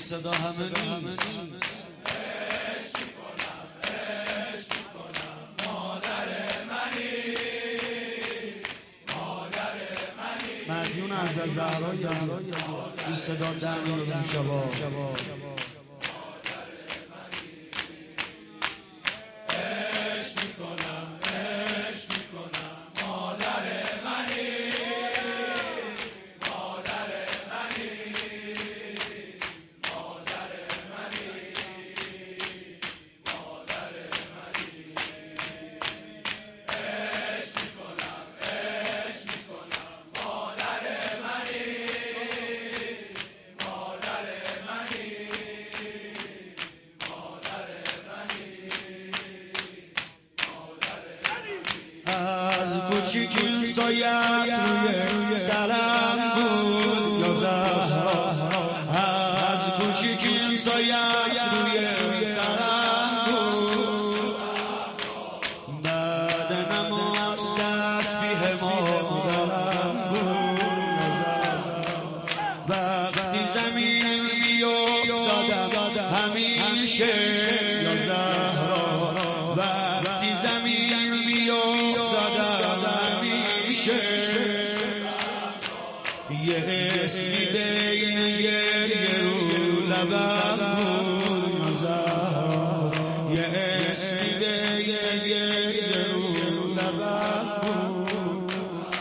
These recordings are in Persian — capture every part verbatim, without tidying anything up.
صدا همه نیست. مدیون از زهرا این صدا در میاد شبا از کوچیکین سایت روی سرم بود یا زهرا، از کوچیکین سایت روی سرم بود. بعد نماز تسبیح مادرم بود یا زهرا. وقتی زمین میافتادم همیشه یا زهرا، وقتی زمین میافتادم همیشه یه اسمی بین گریه رو لبم بود یا زهرا، یه اسمی بین گریه رو لبم بود.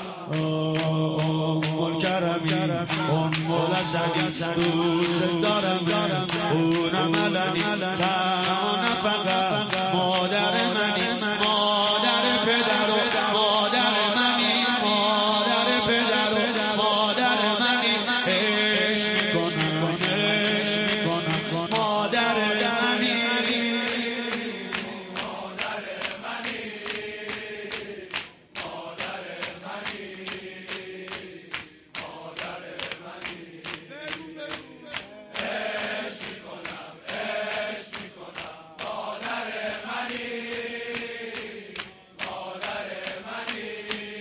ام کرمی ام الاسدی دوست دارم اونم علنی تنها نه فقط مادر منی، مادر پدر و مادر منی، مادر پدر و مادر منی. عشق میکنم عشق میکنم مادر منی، مادر منی، مادر منی، مادر منی. عشق میکنم عشق میکنم مادر منی، مادر منی،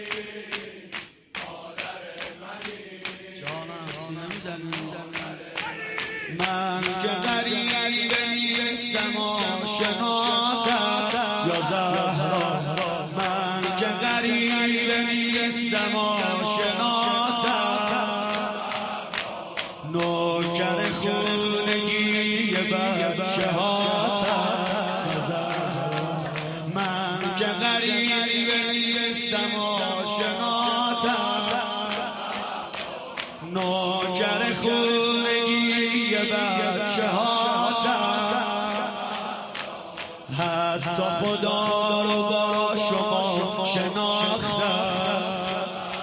مادر منی. جانم سینه میزنی من که غریب نیستم آشناتم یا زهرا، من که غریب نیستم آشناتم. نوکر خونگی بچه هاتم یا زهرا، من که غریب نیستم آشناتم. نوکر خونگی بچه هاتم. حتی خدا رو با شما شناختم،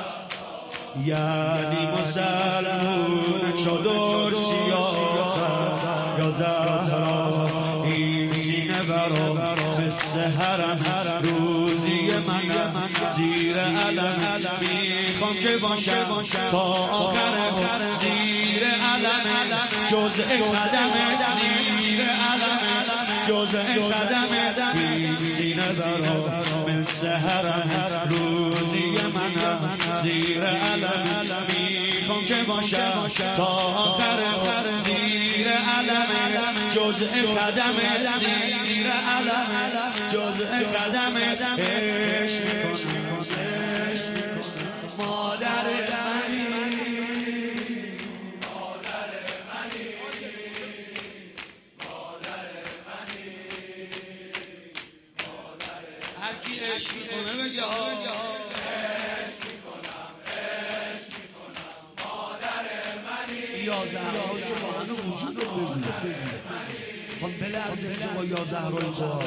یعنی مسلمون چادر سیاهم یا زهرا. این سینه برام مثل حرم، روزی منم زیر علم، میخوام که باشم تا آخر زیر علم، جزء خدمت زیر علم، جزء خدمت. این سینه برام مثل حرم، روزی منم زیر علم، میخوام که باشم تا آخر زیر علم، جزء خدمت زیر علم، جزء خدمت. عشق میکنم عشق میکنم مادر منی، مادر منی، مادر منی، مادر. هر کی عشق میکنه بگه عشق میکنم عشق میکنم مادر منی. یا زهرا شما هنو وجود رو ببینه خب بلرزه شما یا زهرای تو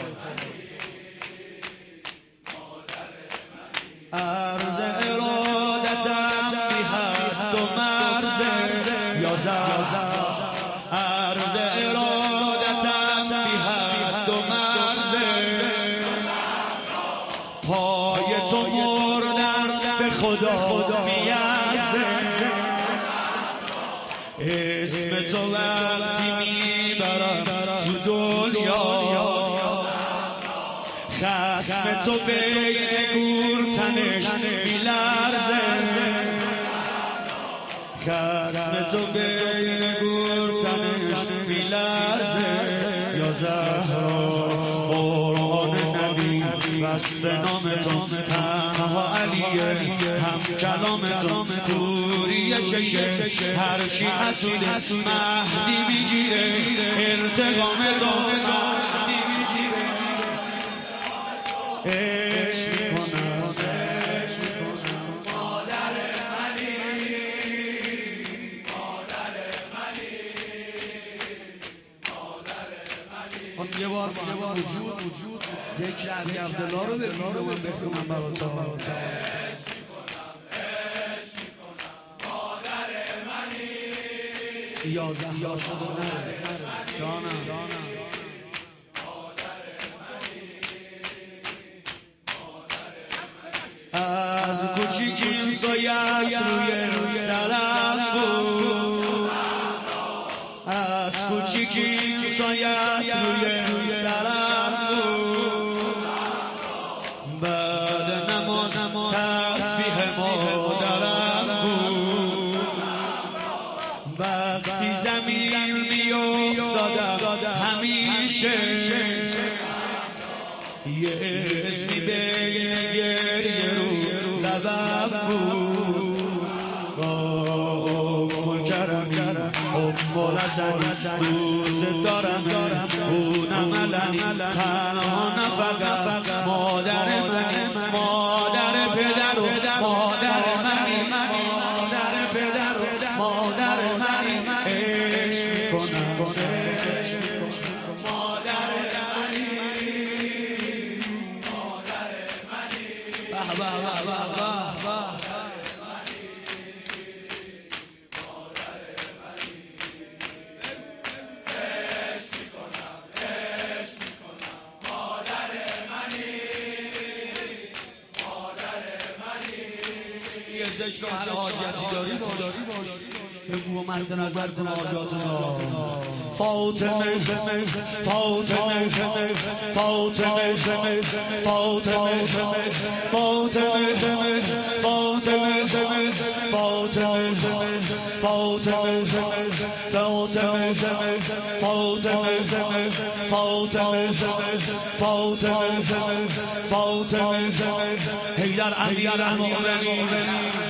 عرض ارادتم بی حد و مرز یا زهرا، عرض ارادتم بی حد و مرز. پای تو مردن به خدا میارزه، اسم تو وقتی میبرم تو دنیا، خصم تو بین گورتنش میلرزه، خصم تو بین گورتنش نامتون تنها علیه هم کلامتون کوری شیشه هر چی حسوده مهدی میگیره انتقامتون مهدی میگیره عشق میکنم مادر منی مادر منی مادر منی یه بار با هم وجود ذکر علی عبدالله رو بگیم رو من بخونم برات عشق میکنم عشق میکنم مادر منی یازده یا شده نره جانم از کوچیکیم سایت روی سرم بود از کوچیکیم سایت روی سرم بود بعد نماز تسبیح مادرم بود وقتی زمین میافتادم همیشه یه اسمی بین گریه رو لبم بود منکرم ام الحسن دوست دارم اونم علنی تنها نه فقط مادر منی مادر پدر و مادر منی مادر پدر و مادر منی عشق میکنم مادر منی مادر منی به به به به ذکر و هر حاجتی داری باش بگو و مد نظر کن حاجاتنا فاطمه فاطمه فاطمه فاطمه فاطمه فاطمه فاطمه فاطمه فاطمه فاطمه فاطمه فاطمه فاطمه حیدر امیر المؤمنین